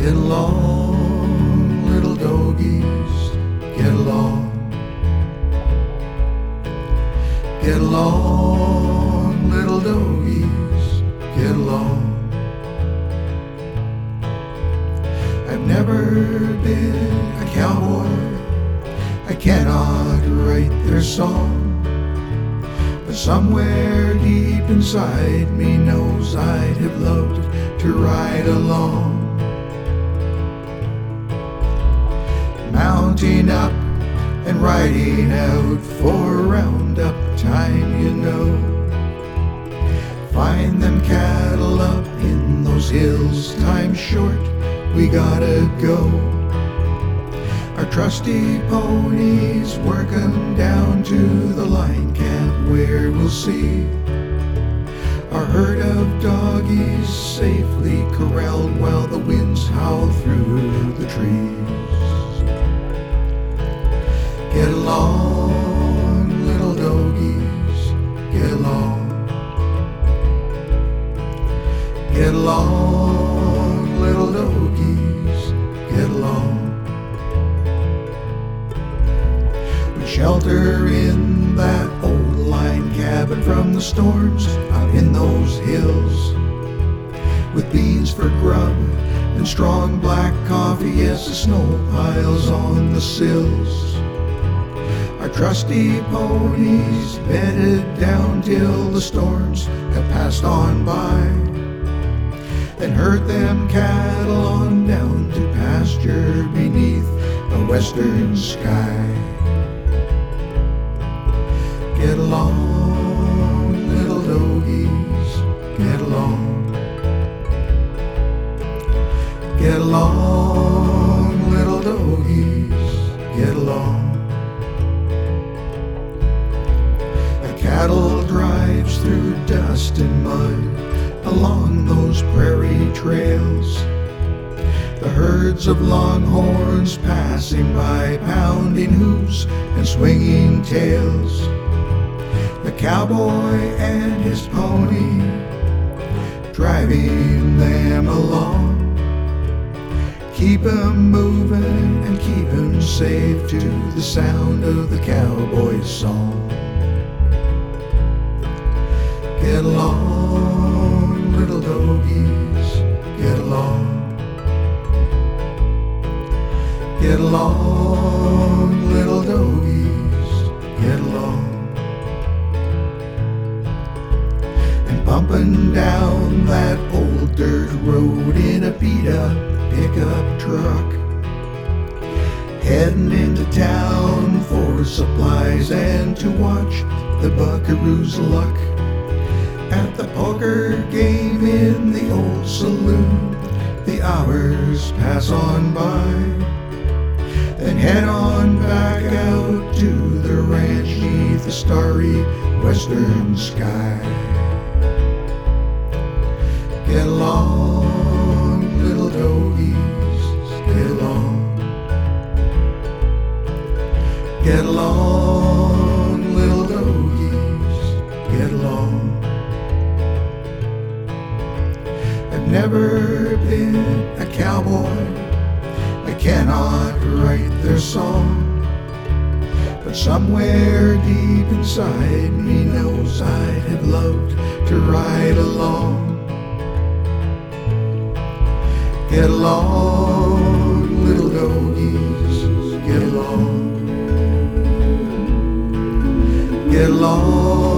Get along, little doggies, get along. Get along, little doggies, get along. I've never been a cowboy, I cannot write their song, but somewhere deep inside me knows I'd have loved to ride along. Mounting up and riding out for roundup time, you know. Find them cattle up in those hills, time's short, we gotta go. Our trusty ponies work 'em down to the line camp where we'll see our herd of doggies safely corralled while the winds howl through the trees. Get along, little doggies, get along. Get along, little doggies, get along. We shelter in that old line cabin from the storms out in those hills, with beans for grub and strong black coffee as the snow piles on the sills. Our trusty ponies bedded down till the storms have passed on by, then herd them cattle on down to pasture beneath a western sky. Get along, little doggies, get along. Get along, little doggies, get along. Cattle drives through dust and mud along those prairie trails. The herds of longhorns passing by, pounding hooves and swinging tails. The cowboy and his pony driving them along. Keep 'em moving and keep 'em safe to the sound of the cowboy's song. Get along, little doggies, get along. Get along, little doggies, get along. And bumping down that old dirt road in a beat-up pickup truck, heading into town for supplies and to watch the buckaroo's luck. At the poker game in the old saloon, the hours pass on by, then head on back out to the ranch neath the starry western sky. Get along, little doggies, get along. Get along, little doggies, get along. I've never been a cowboy, I cannot write their song, but somewhere deep inside me knows I'd have loved to ride along. Get along, little doggies, get along. Get along.